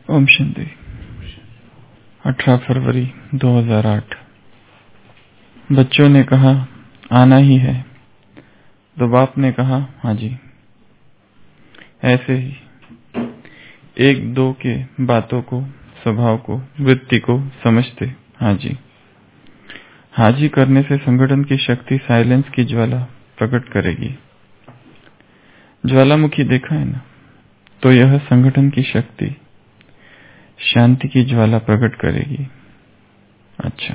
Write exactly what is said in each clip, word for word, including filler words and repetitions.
ओम शांति। अठारह फरवरी दो हज़ार आठ। बच्चों ने कहा आना ही है, तो बाप ने कहा हाँ जी। ऐसे ही एक दो के बातों को, स्वभाव को, वृत्ति को समझते हाँ जी। हाँ जी करने से संगठन की शक्ति साइलेंस की ज्वाला प्रकट करेगी। ज्वालामुखी देखा है ना, तो यह संगठन की शक्ति शांति की ज्वाला प्रकट करेगी। अच्छा,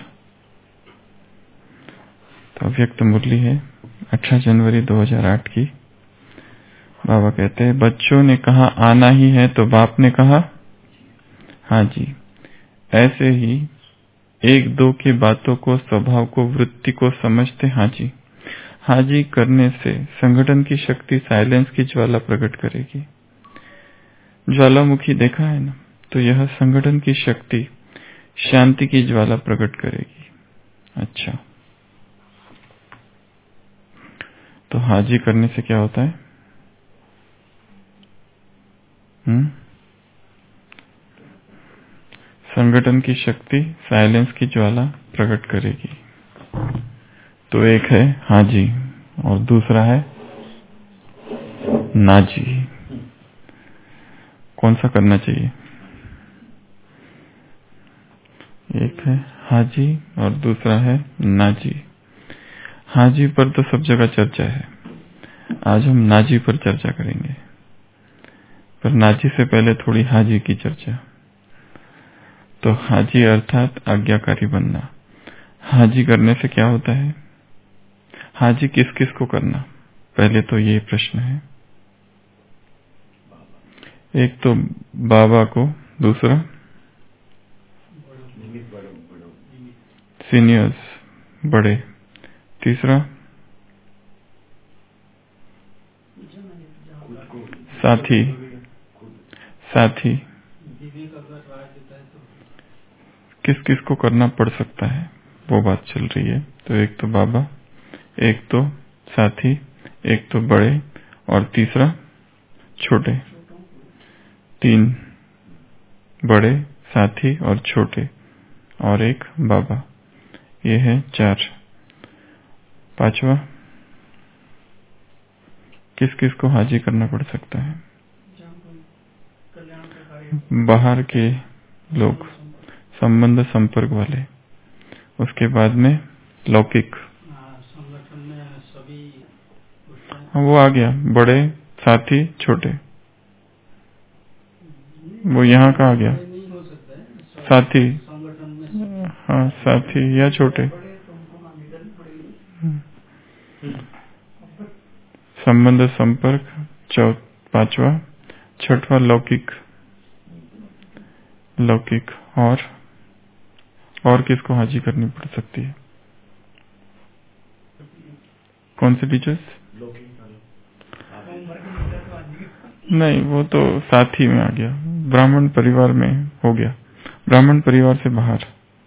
तो अव्यक्त मुरली है अठारह जनवरी दो हज़ार आठ की। बाबा कहते हैं बच्चों ने कहा आना ही है, तो बाप ने कहा हाँ जी। ऐसे ही एक दो की बातों को, स्वभाव को, वृत्ति को समझते हाँ जी। हाँ जी करने से संगठन की शक्ति साइलेंस की ज्वाला प्रकट करेगी। ज्वालामुखी देखा है ना, तो यह संगठन की शक्ति शांति की ज्वाला प्रकट करेगी। अच्छा, तो हाजी करने से क्या होता है? हम्म संगठन की शक्ति साइलेंस की ज्वाला प्रकट करेगी। तो एक है हाजी और दूसरा है नाजी। कौन सा करना चाहिए? एक है हाजी और दूसरा है नाजी। हाजी पर तो सब जगह चर्चा है, आज हम नाजी पर चर्चा करेंगे। पर नाजी से पहले थोड़ी हाजी की चर्चा। तो हाजी अर्थात आज्ञाकारी बनना। हाजी करने से क्या होता है? हाजी किस किस को करना? पहले तो ये प्रश्न है। एक तो बाबा को, दूसरा सीनियर्स बड़े, तीसरा साथी साथी किस किस को करना पड़ सकता है वो बात चल रही है। तो एक तो बाबा, एक तो साथी, एक तो बड़े और तीसरा छोटे। तीन बड़े, साथी और छोटे और एक बाबा, ये है चार। पांचवा किस किस को हाजी करना पड़ सकता है? बाहर के लोग, संबंध संपर्क वाले। उसके बाद में लौकिक, वो आ गया। बड़े, साथी, छोटे, वो यहाँ का आ गया। साथी, हाँ साथी या छोटे। संबंध संपर्क चौ पांचवा। छठवा लौकिक, लौकिक और और किसको हाजी करनी पड़ सकती है? कौन से टीचर्स? नहीं, वो तो साथी में आ गया। ब्राह्मण परिवार में हो गया। ब्राह्मण परिवार से बाहर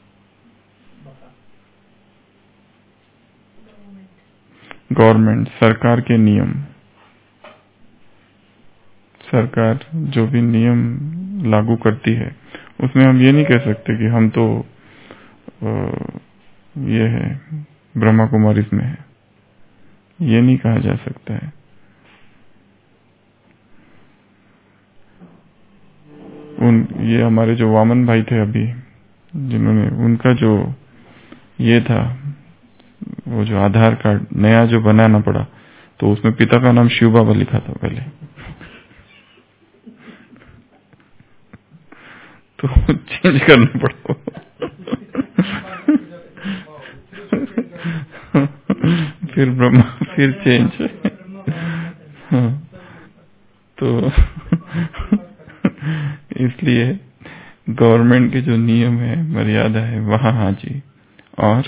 गवर्नमेंट, सरकार के नियम। सरकार जो भी नियम लागू करती है उसमें हम ये नहीं कह सकते कि हम तो ये है ब्रह्मा कुमारी में है, ये नहीं कहा जा सकता है। उन ये हमारे जो वामन भाई थे अभी, जिन्होंने उनका जो ये था, वो जो आधार कार्ड नया जो बनाना पड़ा, तो उसमें पिता का नाम शिव बाबा लिखा था पहले। तो चेंज करना पड़ा। फिर ब्रह्मा, फिर चेंज। हाँ, तो इसलिए गवर्नमेंट के जो नियम है, मर्यादा है, वहाँ हाजी। और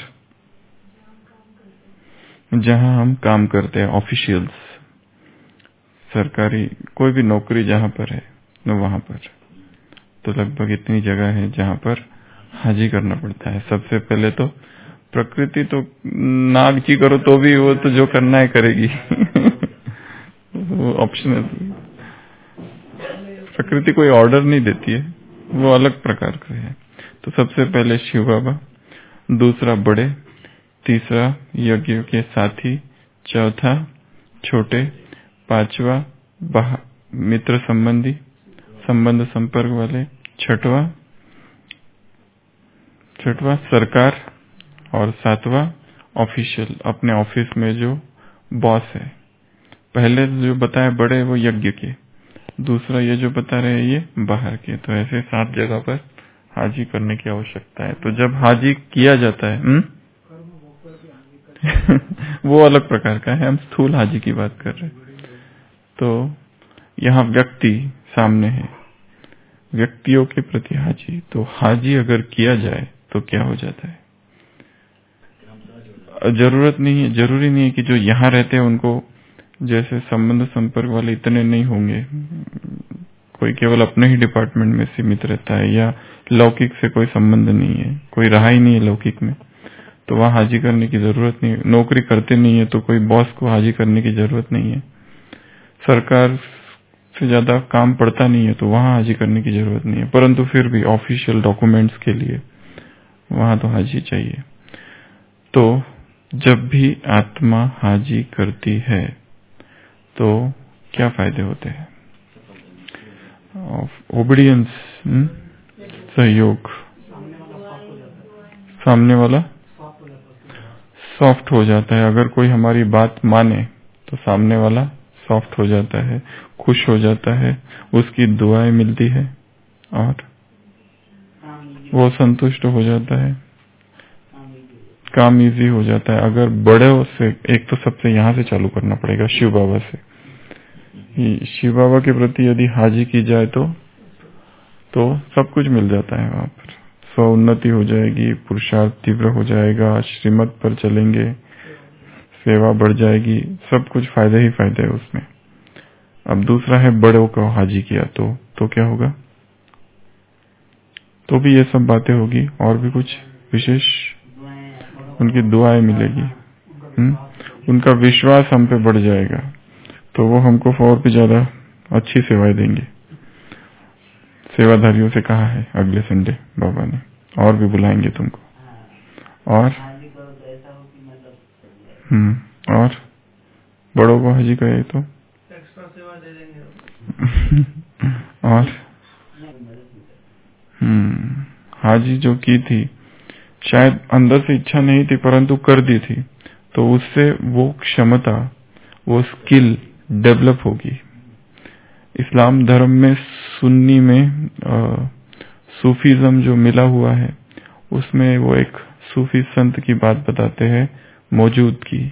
जहाँ हम काम करते हैं, ऑफिशियल्स, सरकारी कोई भी नौकरी जहाँ पर है न वहाँ पर, तो लगभग इतनी जगह है जहाँ पर हाजी करना पड़ता है। सबसे पहले तो प्रकृति तो नाग जी करो तो भी वो तो जो करना है करेगी। वो ऑप्शनल। प्रकृति कोई ऑर्डर नहीं देती है, वो अलग प्रकार का है। तो सबसे पहले शिव बाबा, दूसरा बड़े, तीसरा यज्ञ के साथी, चौथा छोटे, पांचवा मित्र संबंधी संबंध संपर्क वाले, छठवा छठवा सरकार, और सातवां ऑफिशियल, अपने ऑफिस में जो बॉस है। पहले जो बताए बड़े वो यज्ञ के, दूसरा ये जो बता रहे हैं ये बाहर के। तो ऐसे सात जगह पर हाजी करने की आवश्यकता है। तो जब हाजी किया जाता है हुँ? वो अलग प्रकार का है, हम स्थूल हाजी की बात कर रहे हैं। तो यहाँ व्यक्ति सामने है, व्यक्तियों के प्रति हाजी। तो हाजी अगर किया जाए तो क्या हो जाता है? जरूरत नहीं है, जरूरी नहीं है कि जो यहाँ रहते हैं उनको जैसे संबंध संपर्क वाले इतने नहीं होंगे। कोई केवल अपने ही डिपार्टमेंट में सीमित रहता है या लौकिक से कोई संबंध नहीं है, कोई रहा ही नहीं है लौकिक में, तो वहाँ हाजी करने की जरूरत नहीं है। नौकरी करते नहीं है तो कोई बॉस को हाजी करने की जरूरत नहीं है। सरकार से ज्यादा काम पड़ता नहीं है तो वहाँ हाजी करने की जरूरत नहीं है। परंतु फिर भी ऑफिशियल डॉक्यूमेंट्स के लिए वहाँ तो हाजी चाहिए। तो जब भी आत्मा हाजी करती है तो क्या फायदे होते हैं? ओबीडियंस, सहयोग, सामने वाला सॉफ्ट हो जाता है। अगर कोई हमारी बात माने तो सामने वाला सॉफ्ट हो जाता है, खुश हो जाता है, उसकी दुआएं मिलती है और वो संतुष्ट हो जाता है, काम इजी हो जाता है। अगर बड़े से, एक तो सबसे यहाँ से चालू करना पड़ेगा, शिव बाबा से। शिव बाबा के प्रति यदि हाजी की जाए तो तो सब कुछ मिल जाता है वहाँ पर। स्व उन्नति हो जाएगी, पुरुषार्थ तीव्र हो जाएगा, श्रीमत पर चलेंगे, सेवा बढ़ जाएगी, सब कुछ फायदे ही फायदे है उसमें। अब दूसरा है बड़ों को हाजी किया तो तो क्या होगा? तो भी ये सब बातें होगी और भी कुछ विशेष, उनकी दुआएं मिलेगी, हुँ? उनका विश्वास हम पे बढ़ जाएगा, तो वो हमको और भी ज्यादा अच्छी सेवाएं देंगे। सेवाधारियों से कहा है अगले संडे बाबा ने, और भी बुलाएंगे तुमको। और हम्म और बड़ों को हाजी कहे तो एक्स्ट्रा सेवा दे देंगे। और हम्म हाजी जो की थी शायद अंदर से इच्छा नहीं थी परंतु कर दी थी, तो उससे वो क्षमता, वो स्किल डेवलप होगी। इस्लाम धर्म में सुन्नी में आ, सूफीज्म जो मिला हुआ है उसमें वो एक सूफी संत की बात बताते हैं, मौजूद की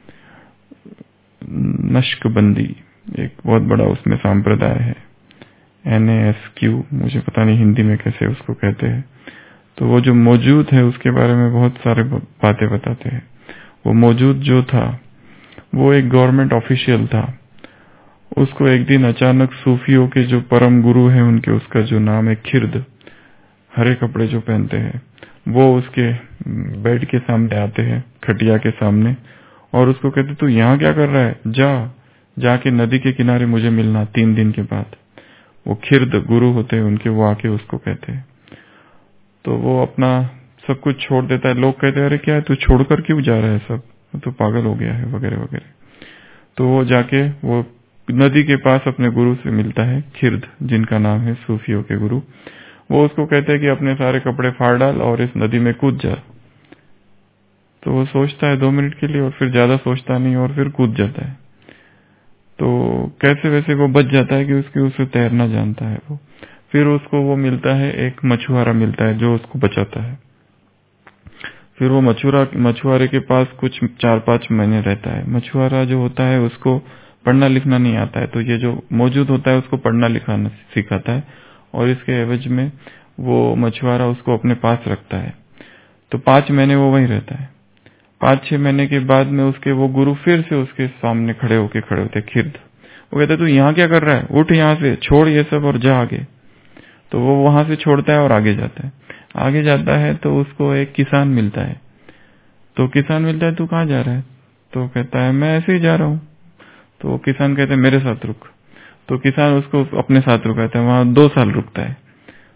नक्शबंदी एक बहुत बड़ा उसमें संप्रदाय है, एन ए एस क्यू, मुझे पता नहीं हिंदी में कैसे उसको कहते हैं। तो वो जो मौजूद है उसके बारे में बहुत सारे बातें बताते हैं। वो मौजूद जो था वो एक गवर्नमेंट ऑफिशियल था। उसको एक दिन अचानक सूफियों के जो परम गुरु हैं उनके, उसका जो नाम है खिर्द, हरे कपड़े जो पहनते हैं, वो उसके बेड के सामने आते हैं, खटिया के सामने, और उसको कहते तू यहाँ क्या कर रहा है, जा जाके नदी के किनारे मुझे मिलना तीन दिन के बाद। वो खिर्द गुरु होते हैं उनके, वो आके उसको कहते हैं। तो वो अपना सब कुछ छोड़ देता है। लोग कहते हैं अरे क्या है तू छोड़कर क्यों जा रहा है, सब तो पागल हो गया है वगैरह वगैरह। तो वो जाके वो नदी के पास अपने गुरु से मिलता है, खिर्द जिनका नाम है सूफियों के गुरु। वो उसको कहते हैं कि अपने सारे कपड़े फाड़ डाल और इस नदी में कूद जा। तो वो सोचता है दो मिनट के लिए और फिर ज्यादा सोचता नहीं और फिर कूद जाता है। तो कैसे वैसे वो बच जाता है कि उसकी उसे तैरना जानता है वो। फिर उसको वो मिलता है, एक मछुआरा मिलता है जो उसको बचाता है। फिर वो मछुआरा मछुआरे के पास कुछ चार पांच महीने रहता है। मछुआरा जो होता है उसको पढ़ना लिखना नहीं आता है, तो ये जो मौजूद होता है उसको पढ़ना लिखना सिखाता है और इसके एवज में वो मछुआरा उसको अपने पास रखता है। तो पांच महीने वो वहीं रहता है। पांच छह महीने के बाद में उसके वो गुरु फिर से उसके सामने खड़े होके खड़े होते खिर्द। वो कहते तू यहाँ क्या कर रहा है, उठ यहाँ से, छोड़ ये सब और जा आगे। तो वो वहां से छोड़ता है और आगे जाता है। आगे जाता है तो उसको एक किसान मिलता है। तो किसान मिलता है, तू कहाँ जा रहा है? तो कहता है मैं ऐसे ही जा रहा हूँ। तो किसान कहते हैं मेरे साथ रुक। तो किसान उसको अपने साथ रुकाता है, वहां दो साल रुकता है।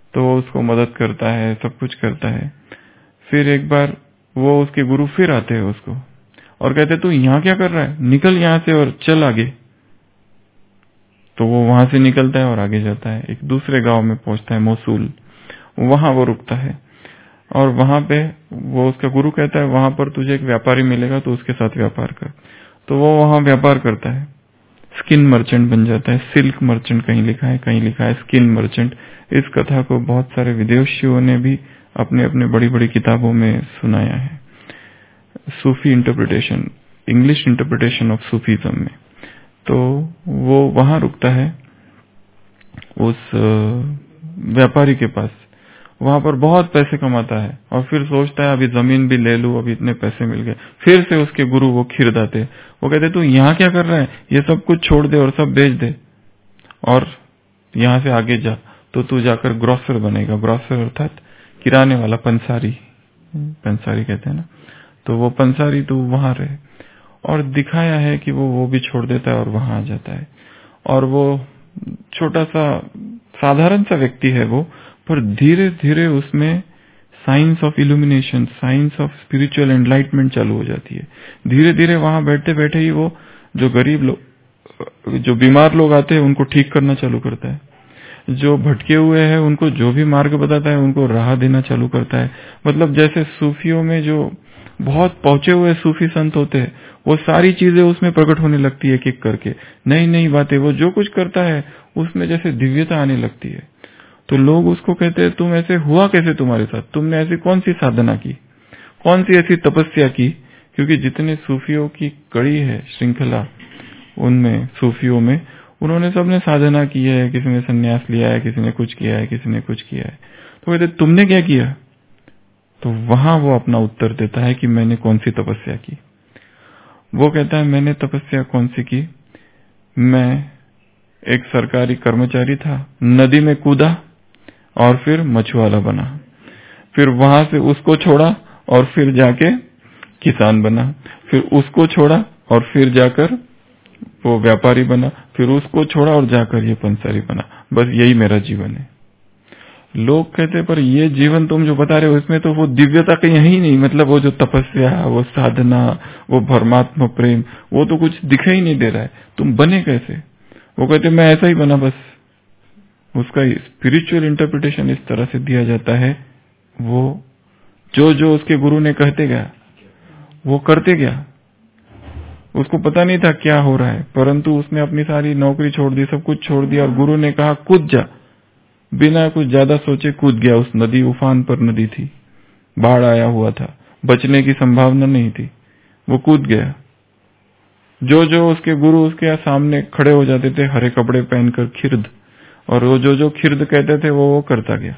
तो वो उसको मदद करता है, सब कुछ करता है। फिर एक बार वो उसके गुरु फिर आते हैं उसको और कहते तू यहाँ क्या कर रहा है, निकल यहाँ से और चल आगे। तो वो वहां से निकलता है और आगे जाता है, एक दूसरे गांव में पहुंचता है, मोसूल। वहां वो रुकता है और वहां पे वो उसका गुरु कहता है वहां पर तुझे एक व्यापारी मिलेगा, तो उसके साथ व्यापार कर। तो वो वहां व्यापार करता है, स्किन मर्चेंट बन जाता है। सिल्क मर्चेंट कहीं लिखा है, कहीं लिखा है स्किन मर्चेंट। इस कथा को बहुत सारे विदेशियों ने भी अपने अपने बड़ी बड़ी किताबों में सुनाया है, Sufi interpretation, English interpretation of Sufism में। तो वो वहां रुकता है उस व्यापारी के पास, वहां पर बहुत पैसे कमाता है और फिर सोचता है अभी जमीन भी ले लूं, अभी इतने पैसे मिल गए। फिर से उसके गुरु वो खीरदाते, वो कहते तू यहाँ क्या कर रहा है, ये सब कुछ छोड़ दे और सब बेच दे और यहाँ से आगे जा, तो तू जाकर ग्रोसर बनेगा। ग्रोसर अर्थात किराने वाला, पंसारी, पंसारी कहते हैं ना। तो वो पंसारी तू वहां रहे। और दिखाया है कि वो वो भी छोड़ देता है और वहां आ जाता है। और वो छोटा सा साधारण सा व्यक्ति है वो, पर धीरे धीरे उसमें science of illumination, science of spiritual enlightenment चालू हो जाती है। धीरे धीरे वहां बैठते बैठे ही वो जो गरीब लोग, जो बीमार लोग आते हैं उनको ठीक करना चालू करता है, जो भटके हुए हैं उनको जो भी मार्ग बताता है उनको राह देना चालू करता है। मतलब जैसे सूफियों में जो बहुत पहुंचे हुए सूफी संत होते हैं, वो सारी चीजें उसमें प्रकट होने लगती है, एक एक करके नई नई बातें। वो जो कुछ करता है उसमें जैसे दिव्यता आने लगती है। तो लोग उसको कहते हैं तुम ऐसे हुआ कैसे तुम्हारे साथ, तुमने ऐसी कौन सी साधना की, कौन सी ऐसी तपस्या की। क्योंकि जितने सूफियों की कड़ी है, श्रृंखला, उनमें सूफियों में उन्होंने सबने साधना की है, किसी ने संन्यास लिया है, किसी ने कुछ किया है, किसी ने कुछ किया है। तो कहते तुमने क्या किया, तो वहां वो अपना उत्तर देता है कि मैंने कौन सी तपस्या की। वो कहता है मैंने तपस्या कौन सी की, मैं एक सरकारी कर्मचारी था, नदी में कूदा और फिर मछुआरा बना, फिर वहां से उसको छोड़ा और फिर जाके किसान बना, फिर उसको छोड़ा और फिर जाकर वो व्यापारी बना, फिर उसको छोड़ा और जाकर ये पंसारी बना। बस यही मेरा जीवन है। लोग कहते पर ये जीवन तुम जो बता रहे हो इसमें तो वो दिव्यता कहीं है ही नहीं। मतलब वो जो तपस्या, वो साधना, वो परमात्मा प्रेम, वो तो कुछ दिखाई ही नहीं दे रहा है। तुम बने कैसे? वो कहते मैं ऐसा ही बना बस। उसका स्पिरिचुअल इंटरप्रिटेशन इस तरह से दिया जाता है, वो जो जो उसके गुरु ने कहते गया वो करते गया। उसको पता नहीं था क्या हो रहा है, परंतु उसने अपनी सारी नौकरी छोड़ दी, सब कुछ छोड़ दिया और गुरु ने कहा कूद जा, बिना कुछ ज्यादा सोचे कूद गया उस नदी। उफान पर नदी थी, बाढ़ आया हुआ था, बचने की संभावना नहीं थी, वो कूद गया। जो जो उसके गुरु उसके सामने खड़े हो जाते थे हरे कपड़े पहनकर, खिर्द, और वो जो जो खिर्द कहते थे वो वो करता गया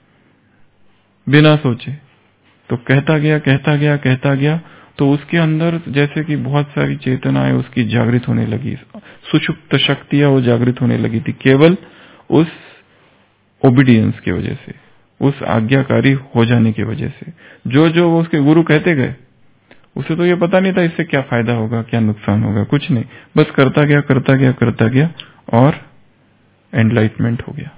बिना सोचे। तो कहता गया कहता गया कहता गया तो उसके अंदर जैसे कि बहुत सारी चेतनाएं उसकी जागृत होने लगी, सुषुप्त शक्तियां वो जागृत होने लगी थी, केवल उस ओबीडियंस की वजह से, उस आज्ञाकारी हो जाने की वजह से। जो जो वो उसके गुरु कहते गए, उसे तो ये पता नहीं था इससे क्या फायदा होगा, क्या नुकसान होगा, कुछ नहीं, बस करता गया करता गया करता गया और एनलाइटमेंट हो गया।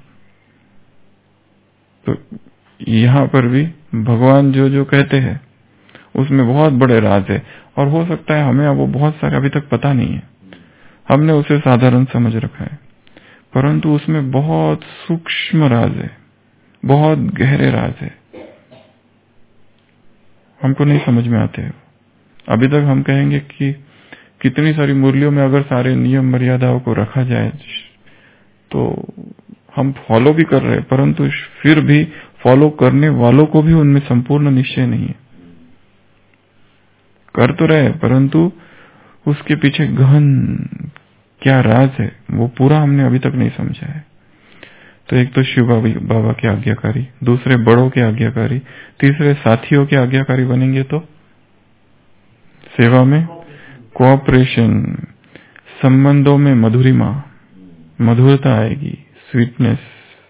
तो यहाँ पर भी भगवान जो जो कहते हैं उसमें बहुत बड़े राज है, और हो सकता है हमें वो बहुत सारे अभी तक पता नहीं है, हमने उसे साधारण समझ रखा है, परंतु उसमें बहुत सूक्ष्म राज है, बहुत गहरे राज है, हमको नहीं समझ में आते। अभी तक हम कहेंगे कि कितनी सारी मुरलियों में अगर सारे नियम मर्यादाओं को रखा जाए तो हम फॉलो भी कर रहे हैं, परंतु फिर भी फॉलो करने वालों को भी उनमें संपूर्ण निश्चय नहीं है। कर तो रहे परंतु उसके पीछे गहन क्या राज है वो पूरा हमने अभी तक नहीं समझा है। तो एक तो शिव बाबा के आज्ञाकारी, दूसरे बड़ों के आज्ञाकारी, तीसरे साथियों के आज्ञाकारी बनेंगे तो सेवा में कोऑपरेशन, संबंधों में मधुरिमा, मधुरता आएगी, स्वीटनेस,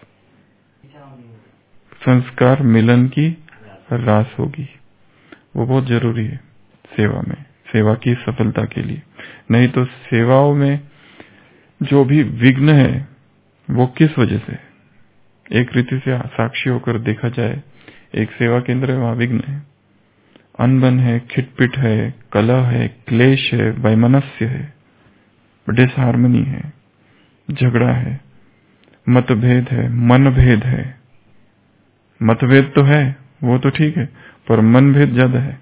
संस्कार मिलन की रास होगी। वो बहुत जरूरी है सेवा में, सेवा की सफलता के लिए। नहीं तो सेवाओं में जो भी विघ्न है वो किस वजह से, एक रीति से साक्षी होकर देखा जाए, एक सेवा केंद्र है, वहां विघ्न है, अनबन है, खिटपिट है, कलह है, क्लेश है, वैमनस्य है, डिसहार्मनी है, झगड़ा है, मतभेद है, मनभेद है। मतभेद तो है, वो तो ठीक है, पर मनभेद ज्यादा है।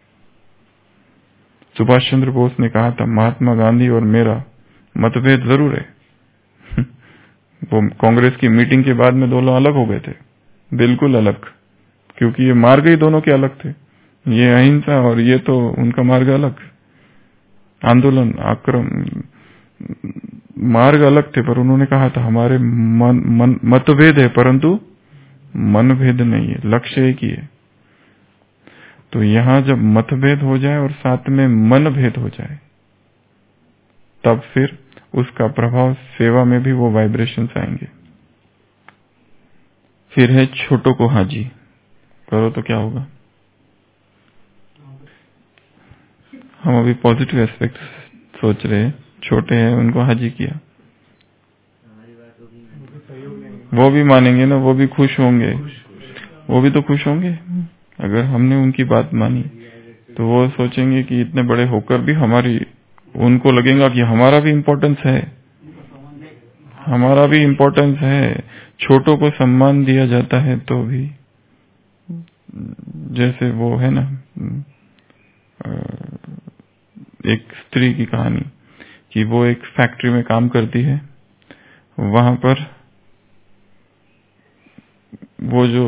सुभाष चंद्र बोस ने कहा था, महात्मा गांधी और मेरा मतभेद जरूर है। वो कांग्रेस की मीटिंग के बाद में दोनों अलग हो गए थे, बिल्कुल अलग, क्योंकि ये मार्ग ही दोनों के अलग थे। ये अहिंसा और ये तो उनका मार्ग अलग, आंदोलन, आक्रम, मार्ग अलग थे। पर उन्होंने कहा था हमारे मन, मन, मतभेद है परंतु मनभेद नहीं है, लक्ष्य एक ही है। तो यहां जब मतभेद हो जाए और साथ में मनभेद हो जाए, तब फिर उसका प्रभाव सेवा में भी वो वाइब्रेशंस आएंगे। फिर है छोटों को हाजी करो तो क्या होगा। हम अभी पॉजिटिव एस्पेक्ट सोच रहे हैं, छोटे हैं उनको हाजी किया, वो भी मानेंगे ना, वो भी खुश होंगे, वो भी तो खुश होंगे। अगर हमने उनकी बात मानी तो वो सोचेंगे कि इतने बड़े होकर भी हमारी, उनको लगेगा कि हमारा भी इम्पोर्टेंस है, हमारा भी इम्पोर्टेंस है। छोटों को सम्मान दिया जाता है तो भी, जैसे वो है ना एक स्त्री की कहानी कि वो एक फैक्ट्री में काम करती है, वहां पर वो जो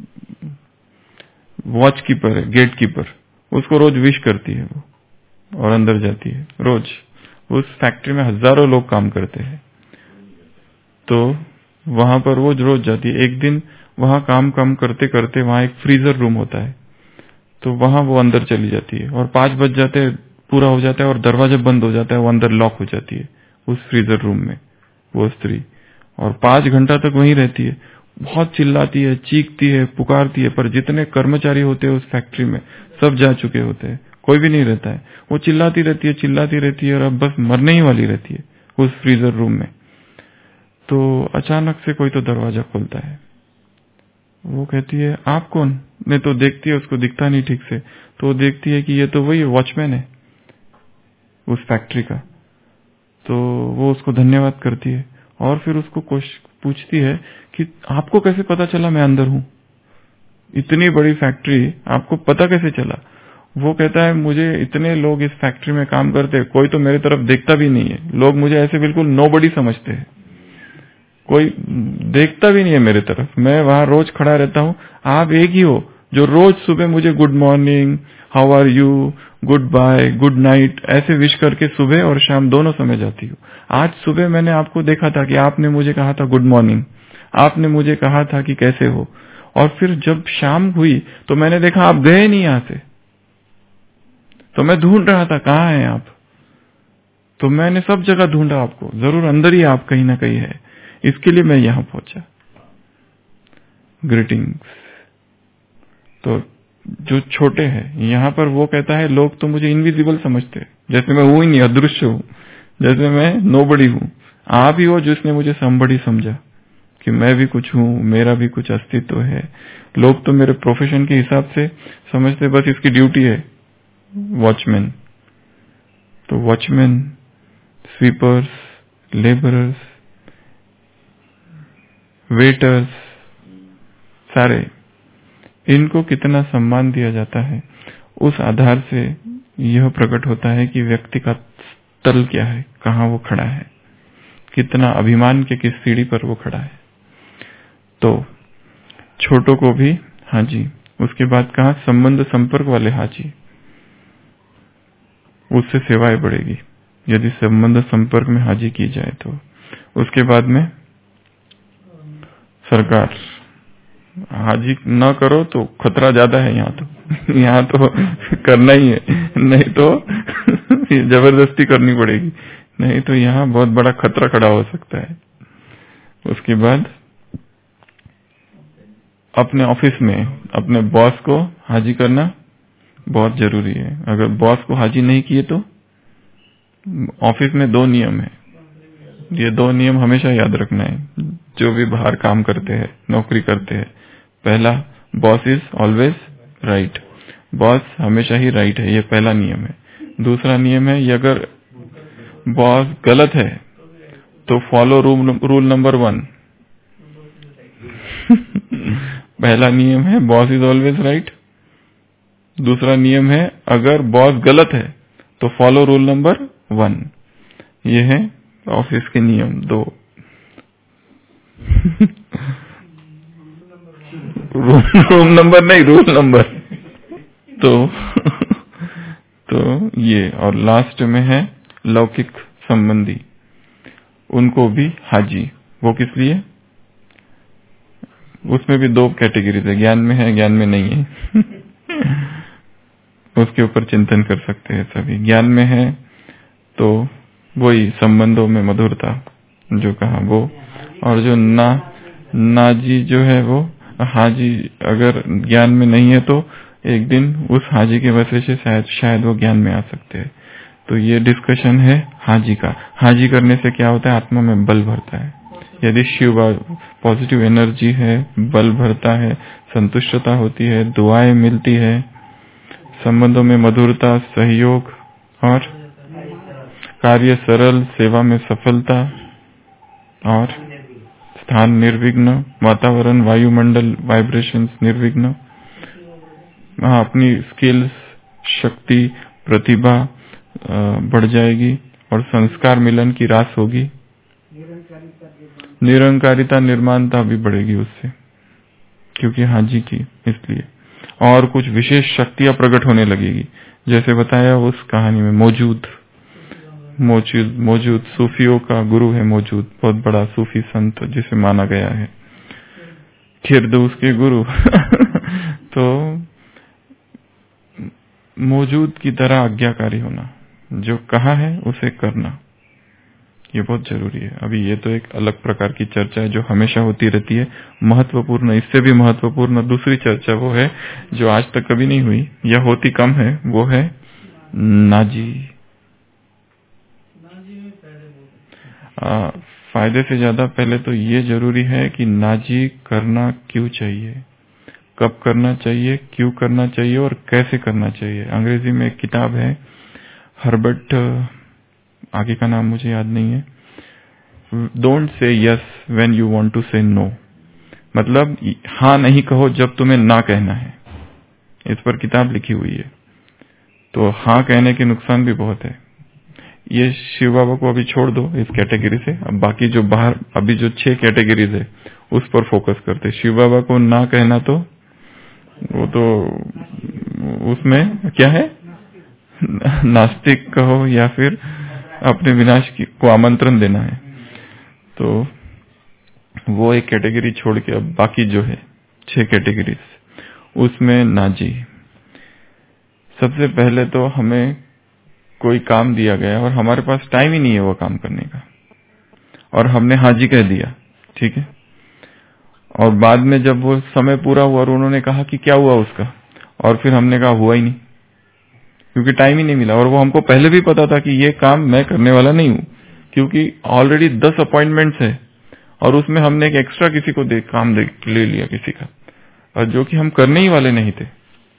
वॉच कीपर है, गेट कीपर, उसको रोज विश करती है वो और अंदर जाती है रोज। उस फैक्ट्री में हजारों लोग काम करते हैं, तो वहां पर वो रोज जाती है। एक दिन वहां काम काम करते करते वहां एक फ्रीजर रूम होता है, तो वहां वो अंदर चली जाती है और पांच बज जाते हैं, पूरा हो जाता है और दरवाजा बंद हो जाता है, वो अंदर लॉक हो जाती है उस फ्रीजर रूम में वो स्त्री, और पांच घंटा तक वहीं रहती है। बहुत चिल्लाती है, चीखती है, पुकारती है, पर जितने कर्मचारी होते हैं उस फैक्ट्री में सब जा चुके होते हैं, कोई भी नहीं रहता है। वो चिल्लाती रहती है, चिल्लाती रहती है और अब बस मरने ही वाली रहती है उस फ्रीजर रूम में। तो अचानक से कोई तो दरवाजा खोलता है, वो कहती है आप कौन? नहीं तो देखती है, उसको दिखता नहीं ठीक से, तो वो देखती है कि ये तो वही वॉचमैन है उस फैक्ट्री का। तो वो उसको धन्यवाद करती है और फिर उसको पूछती है कि आपको कैसे पता चला मैं अंदर हूं, इतनी बड़ी फैक्ट्री आपको पता कैसे चला? वो कहता है मुझे इतने लोग इस फैक्ट्री में काम करते हैं, कोई तो मेरी तरफ देखता भी नहीं है, लोग मुझे ऐसे बिल्कुल नोबडी समझते हैं, कोई देखता भी नहीं है मेरे तरफ, मैं वहां रोज खड़ा रहता हूं। आप एक ही हो जो रोज सुबह मुझे good morning, how are you, good bye, good night ऐसे विश करके सुबह और शाम दोनों समय जाती हो। आज सुबह मैंने आपको देखा था कि आपने मुझे कहा था गुड मॉर्निंग, आपने मुझे कहा था कि कैसे हो, और फिर जब शाम हुई तो मैंने देखा आप गए नहीं यहां से, तो मैं ढूंढ रहा था कहाँ हैं आप, तो मैंने सब जगह ढूंढा आपको, जरूर अंदर ही आप कहीं ना कहीं है, इसके लिए मैं यहां पहुंचा। ग्रीटिंग्स। तो जो छोटे हैं यहां पर वो कहता है लोग तो मुझे इनविजिबल समझते हैं, जैसे मैं हूं ही नहीं, अदृश्य हूं, जैसे मैं नोबडी हूं। आप ही हो जिसने मुझे समबड़ी समझा कि मैं भी कुछ हूं, मेरा भी कुछ अस्तित्व है। लोग तो मेरे प्रोफेशन के हिसाब से समझते बस इसकी ड्यूटी है वॉचमैन। तो वॉचमैन, स्वीपर्स, लेबरर्स, वेटर्स, सारे इनको कितना सम्मान दिया जाता है, उस आधार से यह प्रकट होता है कि व्यक्ति का तल क्या है, कहाँ वो खड़ा है, कितना अभिमान के किस सीढ़ी पर वो खड़ा है। तो छोटों को भी हाजी। उसके बाद कहा संबंध संपर्क वाले हाजी, उससे सेवाएं बढ़ेगी यदि संबंध संपर्क में हाजी की जाए तो। उसके बाद में सरकार, हाजी न करो तो खतरा ज्यादा है यहाँ तो यहाँ तो करना ही है, नहीं तो जबरदस्ती करनी पड़ेगी, नहीं तो यहाँ बहुत बड़ा खतरा खड़ा हो सकता है। उसके बाद अपने ऑफिस में अपने बॉस को हाजी करना बहुत जरूरी है। अगर बॉस को हाजी नहीं किए तो ऑफिस में दो नियम है, ये दो नियम हमेशा याद रखना है जो भी बाहर काम करते हैं, नौकरी करते हैं। पहला, boss is always right, boss हमेशा ही राइट है, ये पहला नियम है। दूसरा नियम है, ये अगर बॉस गलत है तो फॉलो रूल नंबर वन। पहला नियम है बॉस इज ऑलवेज राइट, दूसरा नियम है अगर बॉस गलत है तो फॉलो रूल नंबर वन। ये है ऑफिस के नियम दो। रूल नंबर नहीं, रूल नंबर। तो तो ये, और लास्ट में है लौकिक संबंधी, उनको भी हाजी। वो किस लिए? उसमें भी दो कैटेगरीज है, ज्ञान में है, ज्ञान में नहीं है। उसके ऊपर चिंतन कर सकते हैं सभी। ज्ञान में है तो वही संबंधों में मधुरता जो कहा वो, और जो ना नाजी जो है वो हाजी अगर ज्ञान में नहीं है तो एक दिन उस हाजी के वजह से शायद शायद वो ज्ञान में आ सकते हैं। तो ये डिस्कशन है हाजी का। हाजी करने से क्या होता है? आत्मा में बल भरता है। यदि शिव पॉजिटिव एनर्जी है, बल भरता है, संतुष्टता होती है, दुआएं मिलती है, संबंधों में मधुरता, सहयोग और कार्य सरल, सेवा में सफलता और स्थान निर्विघ्न, वातावरण, वायुमंडल, वाइब्रेशंस निर्विघ्न, वहाँ अपनी स्किल्स, शक्ति, प्रतिभा बढ़ जाएगी और संस्कार मिलन की रास होगी। निरंकारिता, निर्माणता भी बढ़ेगी उससे, क्योंकि हाजी की, इसलिए। और कुछ विशेष शक्तियां प्रकट होने लगेगी, जैसे बताया उस कहानी में। मौजूद मौजूद मौजूद सूफियों का गुरु है मौजूद, बहुत बड़ा सूफी संत जिसे माना गया है, खिरदूस के गुरु। तो मौजूद की तरह आज्ञाकारी होना, जो कहा है उसे करना, ये बहुत जरूरी है। अभी ये तो एक अलग प्रकार की चर्चा है जो हमेशा होती रहती है, महत्वपूर्ण। इससे भी महत्वपूर्ण दूसरी चर्चा वो है जो आज तक कभी नहीं हुई या होती कम है, वो है नाजी। आ, फायदे से ज्यादा पहले तो ये जरूरी है कि नाजी करना क्यों चाहिए, कब करना चाहिए, क्यों करना चाहिए और कैसे करना चाहिए। अंग्रेजी में एक किताब है, हर्बर्ट, आगे का नाम मुझे याद नहीं है, don't say yes when you want to say no, मतलब हाँ नहीं कहो जब तुम्हें ना कहना है। इस पर किताब लिखी हुई है। तो हाँ कहने के नुकसान भी बहुत है। ये शिव बाबा को अभी छोड़ दो इस कैटेगरी से, अब बाकी जो बाहर अभी जो छह कैटेगरीज है उस पर फोकस करते। शिव बाबा को ना कहना तो वो तो उसमें क्या है, नास्तिक कहो या फिर अपने विनाश की को आमंत्रण देना है। तो वो एक कैटेगरी छोड़ के अब बाकी जो है छह कैटेगरीज, उसमें नाजी। सबसे पहले तो हमें कोई काम दिया गया और हमारे पास टाइम ही नहीं है वो काम करने का, और हमने हाजी कह दिया, ठीक है। और बाद में जब वो समय पूरा हुआ और उन्होंने कहा कि क्या हुआ उसका, और फिर हमने कहा हुआ ही नहीं, क्योंकि टाइम ही नहीं मिला। और वो हमको पहले भी पता था कि ये काम मैं करने वाला नहीं हूं, क्योंकि ऑलरेडी दस अपॉइंटमेंट्स है और उसमें हमने एक एक्स्ट्रा किसी को दे काम दे ले लिया किसी का, और जो कि हम करने ही वाले नहीं थे।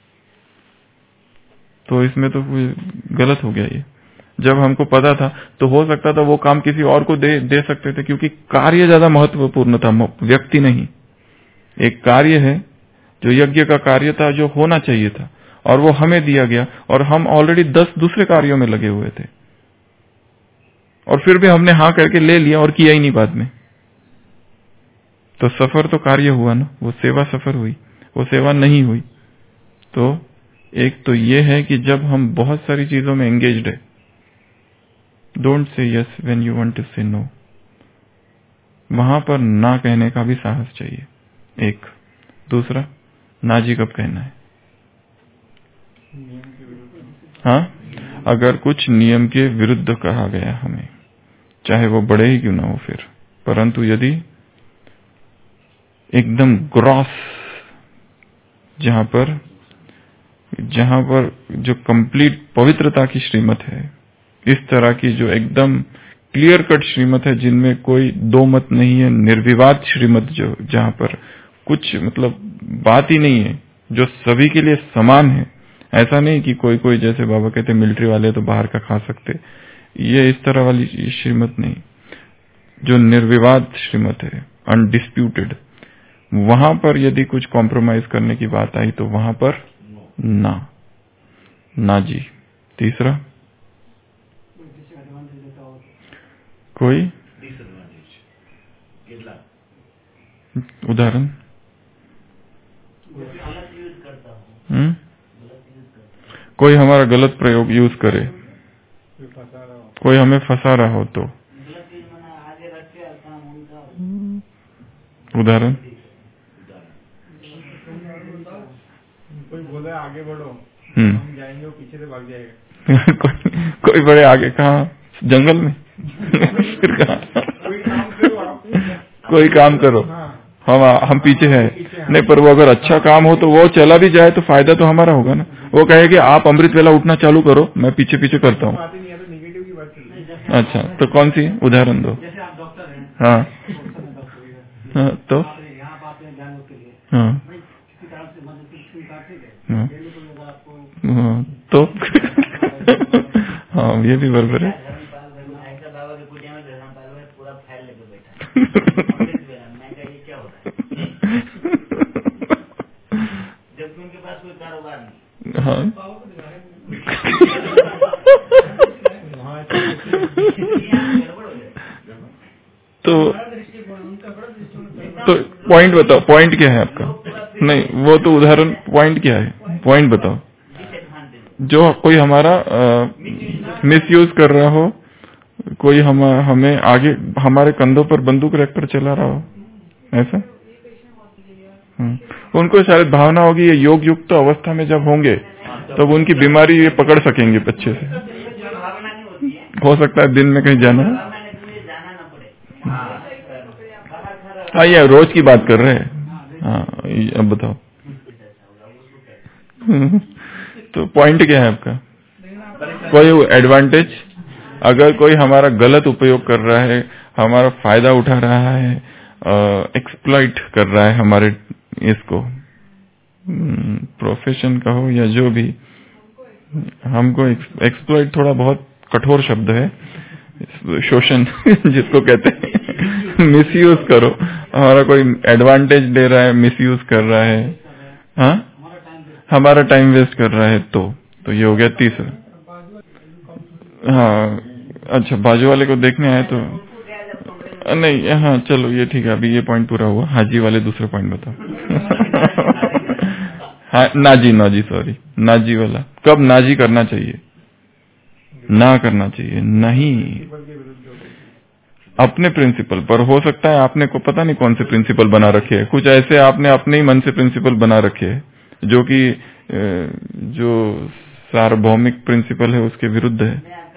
तो इसमें तो गलत हो गया ये। जब हमको पता था तो हो सकता था वो काम किसी और को दे दे सकते थे, क्योंकि कार्य ज्यादा महत्वपूर्ण था, व्यक्ति नहीं। एक कार्य है जो यज्ञ का कार्य था, जो होना चाहिए था, और वो हमें दिया गया, और हम ऑलरेडी दस दूसरे कार्यों में लगे हुए थे, और फिर भी हमने हाँ करके ले लिया और किया ही नहीं बाद में। तो सफर तो कार्य हुआ ना, वो सेवा सफर हुई, वो सेवा नहीं हुई। तो एक तो ये है कि जब हम बहुत सारी चीजों में एंगेज्ड है, don't say yes when you want to say no, वहां पर ना कहने का भी साहस चाहिए। एक दूसरा, नाजी कब कहना है। हाँ, अगर कुछ नियम के विरुद्ध कहा गया हमें, चाहे वो बड़े ही क्यों ना हो फिर, परंतु यदि एकदम ग्रॉस, जहां पर जहां पर जो कंप्लीट पवित्रता की श्रीमत है, इस तरह की जो एकदम क्लियर कट श्रीमत है जिनमें कोई दो मत नहीं है, निर्विवाद श्रीमत जो जहां पर कुछ मतलब बात ही नहीं है, जो सभी के लिए समान है। ऐसा नहीं कि कोई कोई जैसे बाबा कहते मिलिट्री वाले तो बाहर का खा सकते, ये इस तरह वाली श्रीमत नहीं। जो निर्विवाद श्रीमत है, अनडिस्प्यूटेड, वहां पर यदि कुछ कॉम्प्रोमाइज करने की बात आई तो वहां पर ना ना जी। तीसरा, कोई उदाहरण? हम्म कोई हमारा गलत प्रयोग यूज करे, कोई हमें फंसा रहा हो तो उदाहरण? कोई बोले आगे बढ़ो, हम्म हम जाएंगे, वो पीछे से भाग जाएगा। कोई, कोई बड़े आगे कहाँ? जंगल में? फिर कहाँ? कोई काम करो आप, कोई काम करो, हाँ। हम हम पीछे हैं। नहीं, पर वो अगर अच्छा काम हो तो वो चला भी जाए तो फायदा तो हमारा होगा ना। वो कहे कि आप अमृत वेला उठना चालू करो, मैं पीछे पीछे करता हूँ। अच्छा, तो कौन सी उदाहरण दो? हाँ हाँ तो हाँ हाँ तो हाँ ये भी बराबर है। हाँ तो तो पॉइंट बताओ, पॉइंट क्या है आपका? नहीं, वो तो उदाहरण, पॉइंट क्या है? पॉइंट बताओ। जो कोई हमारा मिसयूज कर रहा हो, कोई हम हमें आगे हमारे कंधों पर बंदूक रखकर चला रहा हो, ऐसा? उनको शायद भावना होगी ये योग युक्त अवस्था में जब होंगे तब तो उनकी बीमारी ये पकड़ सकेंगे अच्छे से। हो सकता है दिन में कहीं जाना है। हाँ, ये रोज की बात कर रहे हैं। हाँ, अब बताओ। तो पॉइंट क्या है आपका? कोई एडवांटेज, अगर कोई हमारा गलत उपयोग कर रहा है, हमारा फायदा उठा रहा है, एक्सप्लॉइट कर रहा है हमारे इसको, प्रोफेशन का हो या जो भी, हमको एक्सप्लॉइट थोड़ा बहुत कठोर शब्द है, शोषण जिसको कहते हैं, मिसयूज करो, हमारा कोई एडवांटेज ले रहा है, मिसयूज कर रहा है, हाँ हमारा टाइम वेस्ट कर रहा है, तो तो ये हो गया तीसरा। हाँ अच्छा, बाजू वाले को देखने आए तो नहीं, हाँ चलो ये ठीक है, अभी ये पॉइंट पूरा हुआ। हाजी वाले दूसरा पॉइंट बताओ। हाँ नाजी, नाजी सॉरी, नाजी वाला कब नाजी करना चाहिए, ना करना चाहिए नहीं, अपने प्रिंसिपल पर। हो सकता है आपने को पता नहीं कौन से प्रिंसिपल बना रखे हैं, कुछ ऐसे आपने अपने ही मन से प्रिंसिपल बना रखे हैं जो कि जो सार्वभौमिक प्रिंसिपल है उसके विरुद्ध है।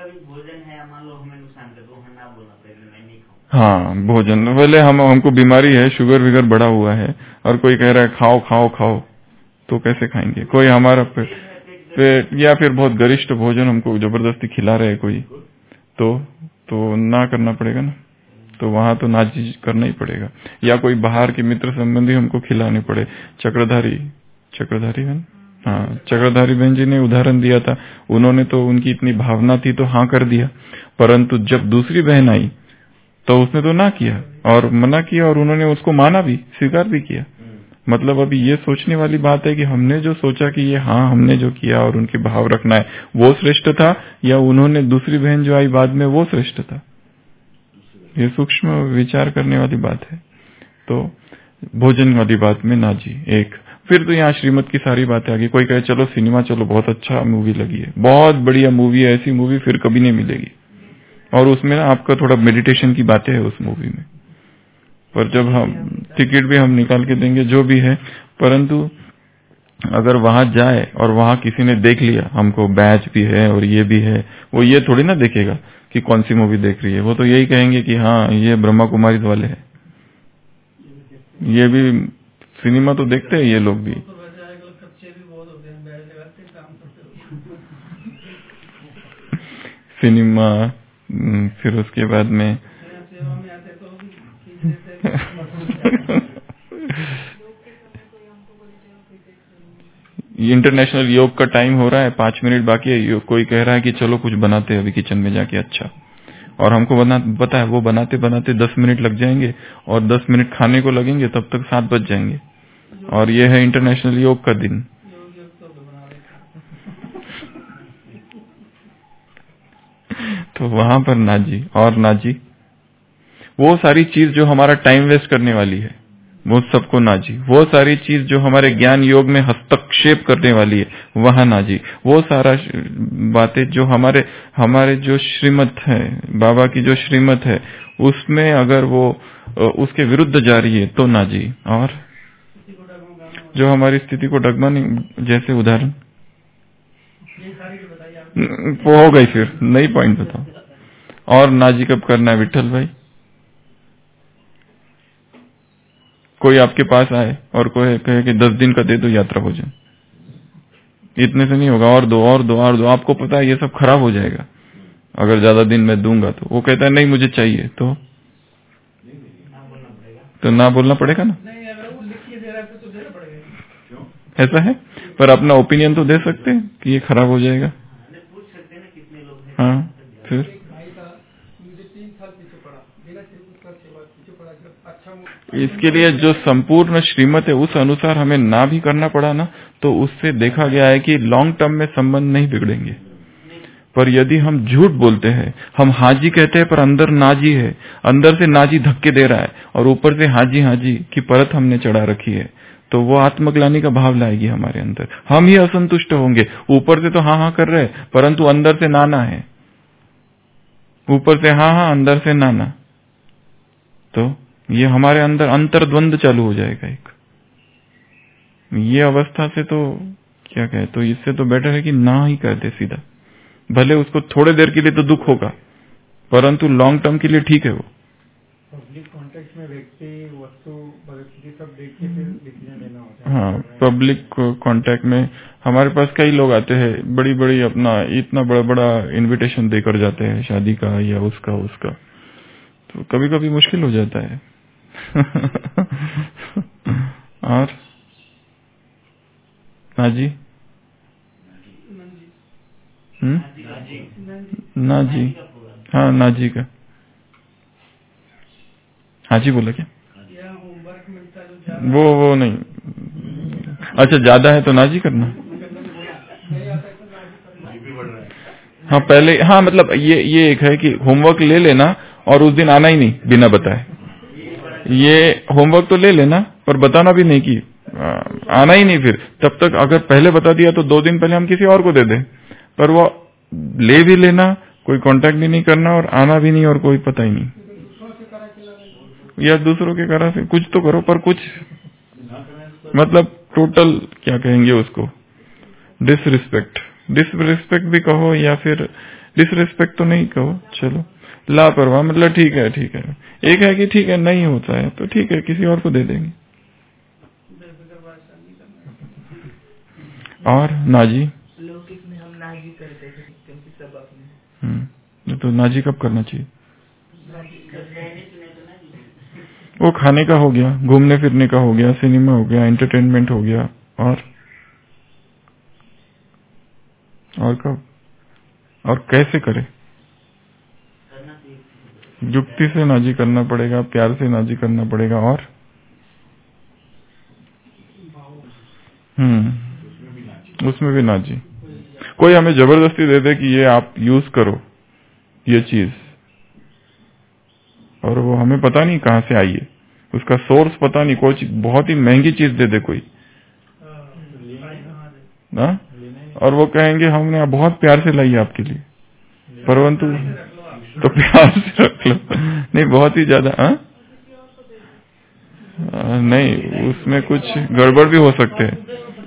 हाँ भोजन, पहले हम हमको बीमारी है, शुगर विगर बढ़ा हुआ है, और कोई कह रहा है खाओ खाओ खाओ, तो कैसे खाएंगे? कोई हमारा पेट या फिर बहुत गरिष्ठ भोजन हमको जबरदस्ती खिला रहे कोई, तो तो ना करना पड़ेगा ना, तो वहां तो नाजी करना ही पड़ेगा। या कोई बाहर के मित्र संबंधी हमको खिलाने पड़े, चक्रधारी चक्रधारी बहन, हाँ चक्रधारी बहन जी ने उदाहरण दिया था, उन्होंने तो उनकी इतनी भावना थी तो हाँ कर दिया, परंतु जब दूसरी बहन आई तो उसने तो ना किया और मना किया, और उन्होंने उसको माना भी, स्वीकार भी किया। मतलब अभी ये सोचने वाली बात है कि हमने जो सोचा कि ये हाँ हमने जो किया और उनके भाव रखना है वो श्रेष्ठ था, या उन्होंने दूसरी बहन जो आई बाद में वो श्रेष्ठ था। ये सूक्ष्म विचार करने वाली बात है। तो भोजन वाली बात में ना जी एक। फिर तो यहाँ श्रीमत की सारी बातें आ गई। कोई कहे चलो सिनेमा चलो, बहुत अच्छा मूवी लगी है, बहुत बढ़िया मूवी है, ऐसी मूवी फिर कभी नहीं मिलेगी, और उसमें ना आपका थोड़ा मेडिटेशन की बातें है उस मूवी में, पर जब हम टिकट भी हम निकाल के देंगे जो भी है, परंतु अगर वहां जाए और वहां किसी ने देख लिया हमको बैच भी है और ये भी है, वो ये थोड़ी ना देखेगा कि कौन सी मूवी देख रही है, वो तो यही कहेंगे कि हाँ ये ब्रह्मा कुमारी वाले हैं। ये भी सिनेमा तो देखते हैं ये लोग भी। सिनेमा फिर उसके बाद में इंटरनेशनल योग का टाइम हो रहा है, पांच मिनट बाकी है, कोई कह रहा है कि चलो कुछ बनाते हैं अभी किचन में जाके। अच्छा, और हमको बना पता है वो बनाते बनाते दस मिनट लग जाएंगे और दस मिनट खाने को लगेंगे, तब तक सात बज जाएंगे। और ये है इंटरनेशनल योग का दिन। तो वहां पर ना जी और ना जी, वो सारी चीज जो हमारा टाइम वेस्ट करने वाली है वो सबको ना जी। वो सारी चीज जो हमारे ज्ञान योग में हस्तक्षेप करने वाली है वहां ना जी। वो सारा बातें जो हमारे हमारे जो श्रीमत है, बाबा की जो श्रीमत है, उसमें अगर वो उसके विरुद्ध जा रही है तो ना जी। और जो हमारी स्थिति को डगमगाने, जैसे उदाहरण वो हो गई, फिर नई पॉइंट बताओ। और ना जी कब करना है विठल भाई? कोई आपके पास आए और कोई कहे कि दस दिन का दे दो यात्रा हो जाए, इतने से नहीं होगा, और दो और दो और दो। आपको पता है ये सब खराब हो जाएगा अगर ज्यादा दिन मैं दूंगा तो। वो कहता है नहीं मुझे चाहिए, तो तो ना बोलना पड़ेगा ना। ऐसा है, पर अपना ओपिनियन तो दे सकते हैं कि ये खराब हो जाएगा। हाँ, फिर इसके लिए जो संपूर्ण श्रीमत है उस अनुसार हमें ना भी करना पड़ा ना, तो उससे देखा गया है कि लॉन्ग टर्म में संबंध नहीं बिगड़ेंगे। पर यदि हम झूठ बोलते हैं, हम हाजी कहते हैं पर अंदर नाजी है, अंदर से नाजी धक्के दे रहा है और ऊपर से हाजी हाजी की परत हमने चढ़ा रखी है, तो वो आत्मग्लानि का भाव लाएगी हमारे अंदर। हम ही असंतुष्ट होंगे। ऊपर से तो हाँ हाँ कर रहे हैं परंतु अंदर से नाना है। ऊपर से हाँ हाँ, अंदर से नाना, तो ये हमारे अंदर अंतर्द्वंद चालू हो जाएगा एक। ये अवस्था से तो क्या कहे, तो इससे तो बेटर है कि ना ही कर दे सीधा। भले उसको थोड़े देर के लिए तो दुख होगा परंतु लॉन्ग टर्म के लिए ठीक है। वो पब्लिक कॉन्टेक्स्ट में व्यक्ति, वस्तु, परिस्थिति सब देख के फिर डिसीजन लेना होता है। हाँ, पब्लिक कॉन्टेक्ट में हमारे पास कई लोग आते हैं, बड़ी बड़ी अपना इतना बड़ा बड़ा इनविटेशन देकर जाते हैं शादी का या उसका उसका, तो कभी कभी मुश्किल हो जाता है। और ना जी, हम्म, ना जी, हाँ ना जी का, हाँ जी बोला क्या? वो वो नहीं, अच्छा ज्यादा है तो ना जी करना। हाँ पहले, हाँ मतलब ये ये एक है कि होमवर्क ले लेना और उस दिन आना ही नहीं बिना बताए। ये होमवर्क तो ले लेना पर बताना भी नहीं कि आना ही नहीं। फिर तब तक अगर पहले बता दिया तो दो दिन पहले हम किसी और को दे दें, पर वो ले भी लेना, कोई कांटेक्ट भी नहीं करना और आना भी नहीं और कोई पता ही नहीं, या दूसरों के करा से कुछ तो करो, पर कुछ मतलब टोटल क्या कहेंगे उसको, डिसरिस्पेक्ट। डिसरिस्पेक्ट भी कहो या फिर डिसरिस्पेक्ट तो नहीं कहो, चलो लापरवाह, मतलब ठीक है ठीक है। एक है कि ठीक है नहीं होता है तो ठीक है किसी और को दे देंगे। और नाजी, लौकिक में हम नाजी करते हैं क्योंकि सब अपने। हम्म, तो नाजी कब करना चाहिए? वो खाने का हो गया, घूमने फिरने का हो गया, सिनेमा हो गया, एंटरटेनमेंट हो गया, और और कब और कैसे करे? युक्ति से नाजी करना पड़ेगा, प्यार से नाजी करना पड़ेगा। और हम्म, उसमें भी नाजी। कोई हमें जबरदस्ती दे दे कि ये आप यूज करो ये चीज, और वो हमें पता नहीं कहाँ से आई है, उसका सोर्स पता नहीं, कोई बहुत ही महंगी चीज दे दे कोई, ना, और वो कहेंगे हमने बहुत प्यार से लाई आपके लिए, परंतु तो प्यार से रख लो, नहीं बहुत ही ज्यादा, हाँ नहीं, उसमें कुछ गड़बड़ भी हो सकते हैं।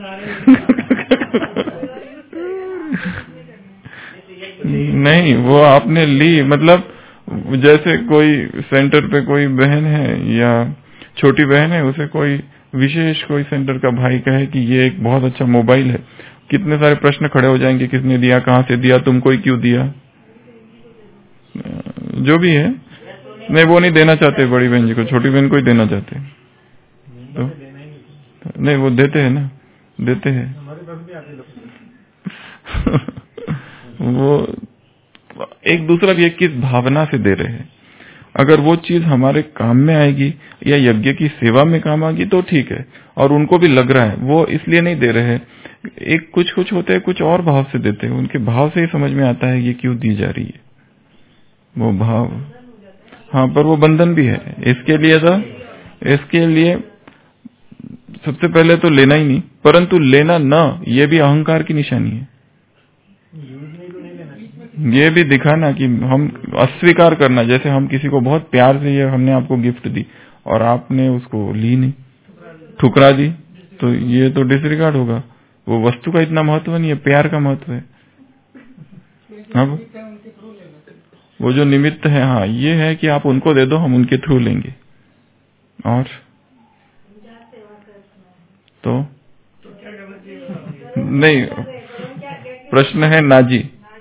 नहीं, वो आपने ली, मतलब जैसे कोई सेंटर पे कोई बहन है या छोटी बहन है, उसे कोई विशेष कोई सेंटर का भाई कहे कि ये एक बहुत अच्छा मोबाइल है, कितने सारे प्रश्न खड़े हो जाएंगे, किसने दिया, कहाँ से दिया, तुमको ही क्यों दिया, जो भी है, नहीं वो नहीं देना चाहते बड़ी बहन जी को, छोटी बहन को ही देना चाहते। तो नहीं वो देते हैं ना, देते हैं वो एक दूसरा भी किस भावना से दे रहे हैं। अगर वो चीज हमारे काम में आएगी या यज्ञ की सेवा में काम आएगी तो ठीक है, और उनको भी लग रहा है, वो इसलिए नहीं दे रहे हैं। एक कुछ कुछ होते हैं कुछ और भाव से देते हैं, उनके भाव से ही समझ में आता है ये क्यों दी जा रही है वो भाव। हाँ, पर वो बंधन भी है। इसके लिए तो इसके लिए सबसे पहले तो लेना ही नहीं, परंतु लेना न, ये भी अहंकार की निशानी है। ये भी दिखाना कि हम अस्वीकार करना, जैसे हम किसी को बहुत प्यार से ये हमने आपको गिफ्ट दी और आपने उसको ली नहीं, ठुकरा दी, तो ये तो डिसरिगार्ड होगा। वो वस्तु का इतना महत्व नहीं है, प्यार का महत्व है। अब वो जो निमित्त है, हाँ ये है कि आप उनको दे दो, हम उनके थ्रू लेंगे। और तो नहीं, प्रश्न है नाजी,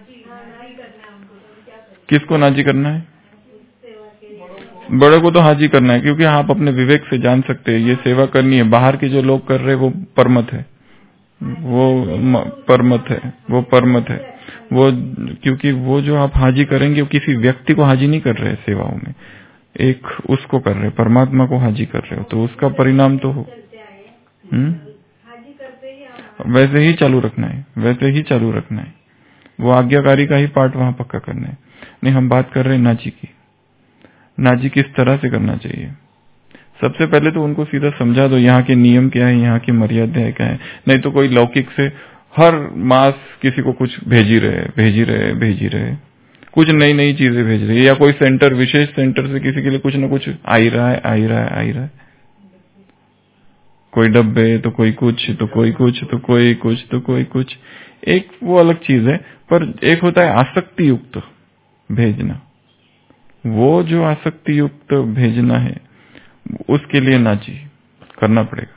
किसको नाजी करना है? बड़े को तो हाजी करना है, क्योंकि आप अपने विवेक से जान सकते हैं ये सेवा करनी है। बाहर के जो लोग कर रहे हैं वो परमत है, वो परमत है, वो परमत है वो, क्योंकि वो जो आप हाजी करेंगे वो किसी व्यक्ति को हाजी नहीं कर रहे सेवाओं में, एक उसको कर रहे, परमात्मा को हाजी कर रहे हो, तो उसका परिणाम तो हो। हम्म वैसे ही चालू रखना है, वैसे ही चालू रखना है। वो आज्ञाकारी का ही पार्ट वहां पक्का करना है। नहीं, हम बात कर रहे हैं नाजी की। नाजी किस तरह से करना चाहिए? सबसे पहले तो उनको सीधा समझा दो यहाँ के नियम क्या है, यहाँ की मर्यादा क्या है। नहीं तो कोई लौकिक से हर मास किसी को कुछ भेजी रहे भेजी रहे भेजी रहे कुछ नई नई चीजें भेज रहे, या कोई सेंटर, विशेष सेंटर से किसी के लिए कुछ न कुछ आ ही रहा है आ ही रहा है आ ही रहा है कोई डब्बे, तो कोई कुछ, तो कोई कुछ, तो कोई कुछ, तो कोई कुछ। एक वो अलग चीज है, पर एक होता है आसक्ति युक्त भेजना। वो जो आसक्ति युक्त भेजना है उसके लिए नाजी करना पड़ेगा।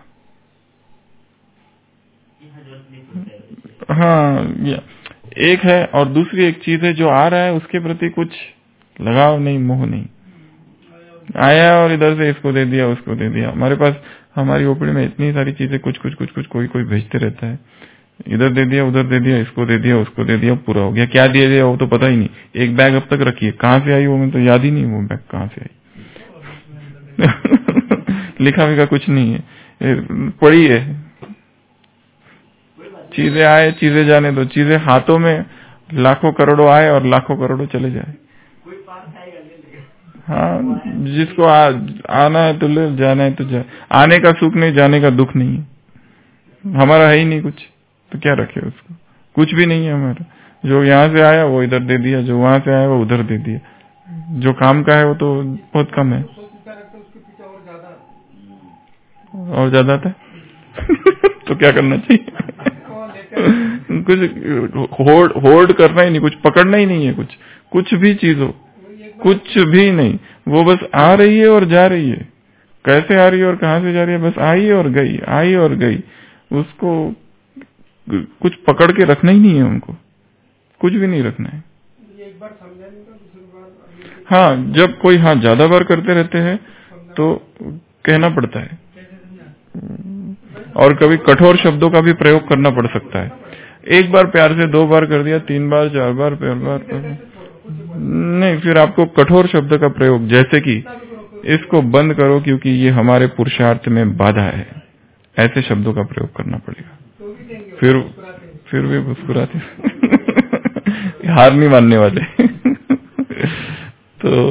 हाँ, एक है, और दूसरी एक चीज है जो आ रहा है उसके प्रति कुछ लगाव नहीं, मोह नहीं। आया और इधर से इसको दे दिया, उसको दे दिया। हमारे पास हमारी ओपड़ी में इतनी सारी चीजें, कुछ कुछ कुछ कुछ कोई कोई भेजते रहता है, इधर दे दिया, उधर दे दिया, इसको दे दिया, उसको दे दिया, पूरा हो गया। क्या दिया दिया वो तो पता ही नहीं। एक बैग अब तक रखी है, कहाँ से आई वो मैं तो याद ही नहीं, वो बैग कहाँ से आई लिखा विखा कुछ नहीं है, पड़ी है। चीजें आए चीजें जाने दो, चीजें हाथों में लाखों करोड़ों आए और लाखों करोड़ों चले जाए। हाँ, जिसको आ, आना है तो ले, जाना है तो जाए। आने का सुख नहीं, जाने का दुख नहीं है। हमारा है ही नहीं कुछ, तो क्या रखे उसको? कुछ भी नहीं है हमारा। जो यहाँ से आया वो इधर दे दिया, जो वहां से आया वो उधर दे दिया। जो काम का है वो तो बहुत कम है, और ज्यादा था तो क्या करना चाहिए? कुछ होल्ड होल्ड करना ही नहीं, कुछ पकड़ना ही नहीं है, कुछ कुछ भी चीज हो, कुछ भी नहीं। वो बस आ रही है और जा रही है, कैसे आ रही है और कहां से जा रही है, बस आई और गई, आई और गई। उसको कुछ पकड़ के रखना ही नहीं है, उनको कुछ भी नहीं रखना है। एक बार हाँ, जब कोई हाँ ज्यादा बार करते रहते हैं तो कहना पड़ता है, और कभी कठोर शब्दों का भी प्रयोग करना पड़ सकता है। एक बार प्यार से दो बार कर दिया, तीन बार, चार बार, चार बार नहीं, फिर आपको कठोर शब्द का प्रयोग, जैसे कि इसको बंद करो क्योंकि ये हमारे पुरुषार्थ में बाधा है, ऐसे शब्दों का प्रयोग करना पड़ेगा। फिर फिर भी मुस्कुराते हार नहीं मानने वाले तो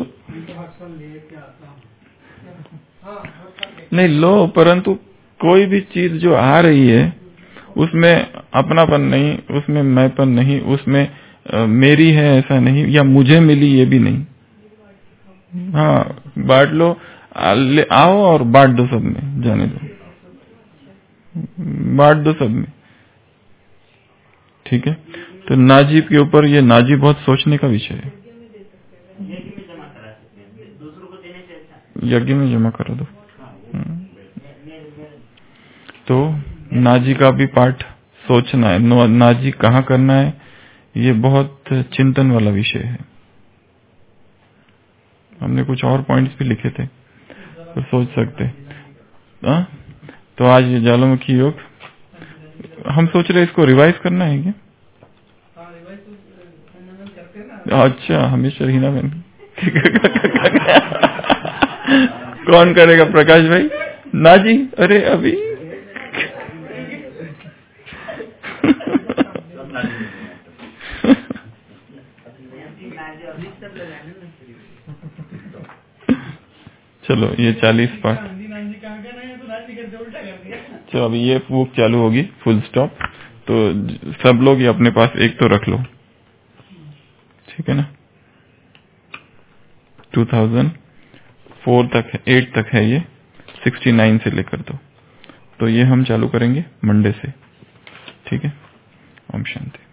नहीं लो, परंतु कोई भी चीज जो आ रही है उसमें अपनापन नहीं, उसमें मैंपन नहीं, उसमें आ, मेरी है ऐसा नहीं, या मुझे मिली ये भी नहीं। हाँ, बांट लो, आ, ले आओ और बांट दो, सब में जाने दो, बांट दो सब में, ठीक है। तो नाजी के ऊपर, ये नाजी बहुत सोचने का विषय है। यज्ञ में जमा करा दो। तो नाजी का भी पाठ सोचना है, नाजी कहाँ करना है, ये बहुत चिंतन वाला विषय है। हमने कुछ और पॉइंट्स भी लिखे थे तो सोच सकते। आ? तो आज ये ज्वालामुखी योग हम सोच रहे इसको रिवाइज करना है क्या? अच्छा, हमेशा रीना बहन कौन करेगा? प्रकाश भाई? ना जी, अरे अभी चलो ये चालीस पाठ, चलो अभी ये बुक चालू होगी फुल स्टॉप, तो सब लोग ये अपने पास एक तो रख लो, ठीक है ना? दो हज़ार चार तक है, आठ तक है ये, उनहत्तर से लेकर दो, तो ये हम चालू करेंगे मंडे से, ठीक है? ओम शांति।